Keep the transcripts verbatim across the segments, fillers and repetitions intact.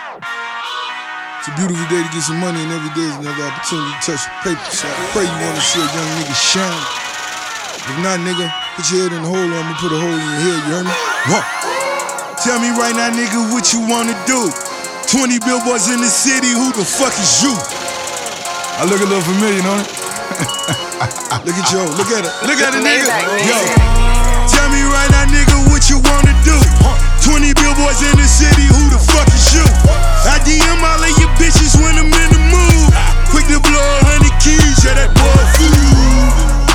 It's a beautiful day to get some money, and every day is another opportunity to touch the paper. So I pray you wanna see a young nigga shine. If not, nigga, put your head in the hole, or I'ma put a hole in your head, you heard me? Huh. Tell me right now, nigga, what you wanna do? twenty billboards in the city, who the fuck is you? I look a little familiar, don't it? Look at you, look at it, look at it, nigga. Yo, tell me right now, nigga, what you wanna do? twenty billboards in the city, who the fuck is you? I D M all of your bitches when I'm in the mood. Quick to blow a hundred keys, yeah, that boy fool.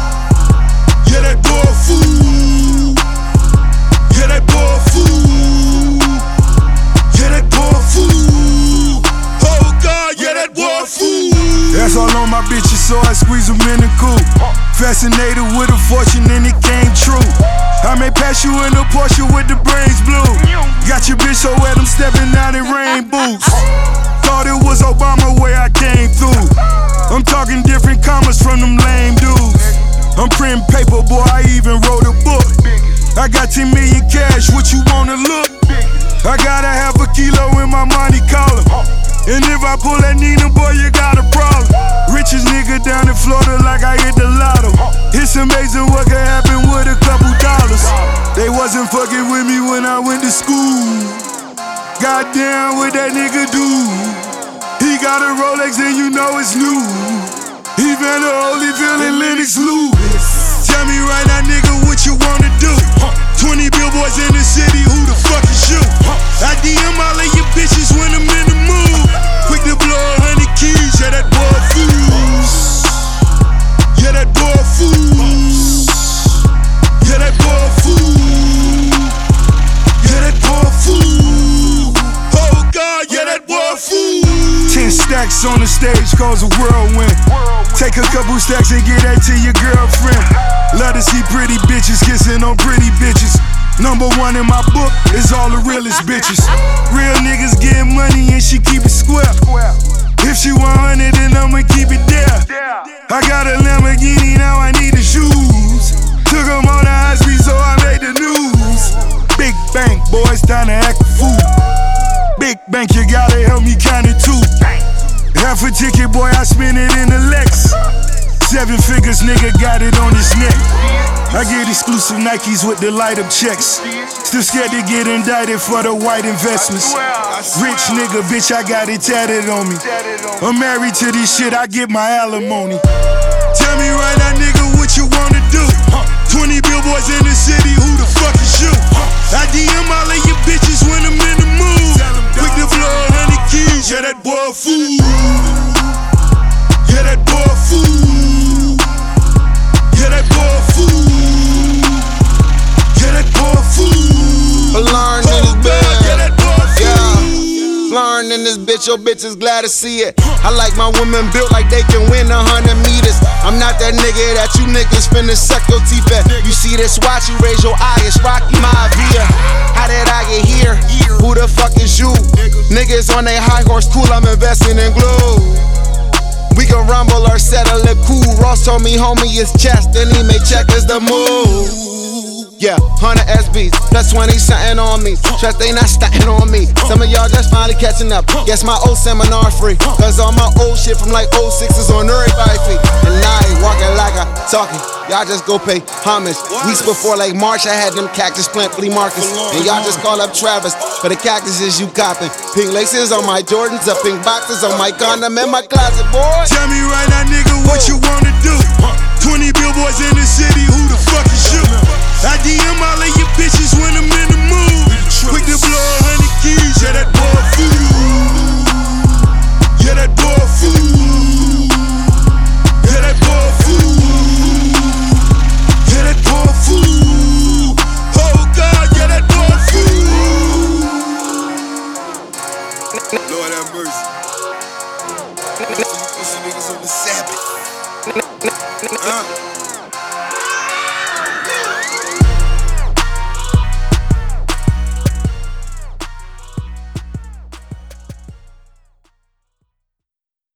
Yeah, that boy fool. Yeah, that boy fool. Yeah, that boy fool. Oh God, yeah, that boy fool. That's all on my bitches, so I squeeze them in the coupe. Fascinated with a fortune and it came true. I may pass you in a Porsche with the brains blue. Got your bitch so wet, I'm stepping out in rain boots. Thought it was Obama where I came through. I'm talking different commas from them lame dudes. I'm printing paper, boy, I even wrote a book. I got ten million cash, what you wanna look? I gotta have a kilo in my money collar. And if I pull that Nina, boy, you got a problem. Richest nigga down in Florida like I hit the lotto. It's amazing what can happen with a couple dollars. They wasn't fucking with me when I went to school. Goddamn, what that nigga do? He got a Rolex and you know it's new. He been a Holyfield and Lennox Lewis. Tell me right now, nigga, what you wanna do? twenty billboards in the city, who the fuck is you? I D M all of your bitches when I'm in the mood. Quick to blow a hundred keys, yeah, that boy fool. Yeah, that boy fool. Yeah, that boy fool. Yeah, that boy fool. Oh God, yeah, that boy fool. Ten stacks on the stage cause a whirlwind. Take a couple stacks and get that to your girlfriend. Love to see pretty bitches kissing on pretty bitches. Number one in my book is all the realest bitches. Real niggas getting money and she keep it square. If she one hundred, then I'ma keep it there. I got a Lamborghini, now I need the shoes. Took them on the high speed, so I made the news. Big bank, boys, time to act a fool. Big bank, you gotta help me count it too. Half a ticket, boy, I spend it in the Lex. Seven figures, nigga, got it on his neck. I get exclusive Nikes with the light up checks. Still scared to get indicted for the white investments. Rich nigga, bitch, I got it tatted on me. I'm married to this shit, I get my alimony. Tell me right now, nigga, what you wanna do? twenty billboards in the city, who the fuck is you? I D M all of your bitches when I'm in the mood. Quick to blow a hundred keys, yeah, that boy fool. Yeah, that boy fool. Yeah, that boy fool. Yeah, that boy fool. Learn in this bitch. Yeah, that boy fool. Yeah. Learn in this bitch, your bitch is glad to see it. I like my women built like they can win a hundred meters. I'm not that nigga that you niggas finna suck your teeth at. You see this watch, you raise your eye, it's Rocky Maivia. How did I get here? Who the fuck is you? Niggas on they high horse, cool, I'm investing in glue. We can rumble or settle it cool. Ross told me, homie, it's chess, then he made checkers the move. Yeah, one hundred S Bs, plus twenty something on me. Trust they not stunting on me. Some of y'all just finally catching up. Guess my old seminar free. Cause all my old shit from like oh six is on everybody's feet. And I ain't walking like I talking. Y'all just go pay homage. Weeks before like March, I had them cactus plant flea markets. And y'all just call up Travis for the cactuses you copping. Pink laces on my Jordans, up pink boxes on my condom in my closet, boy. Tell me right now, nigga, what you wanna do? twenty billboards in the city, who the fuck is you? I D M all of your bitches when I'm in the mood. Quick to blow a hundred keys, yeah, that boy fool. Yeah, that boy fool. Yeah, that boy fool. Yeah, that boy fool. Oh God, yeah, that boy fool. Lord have mercy. You pussy niggas on the Sabbath. Uh.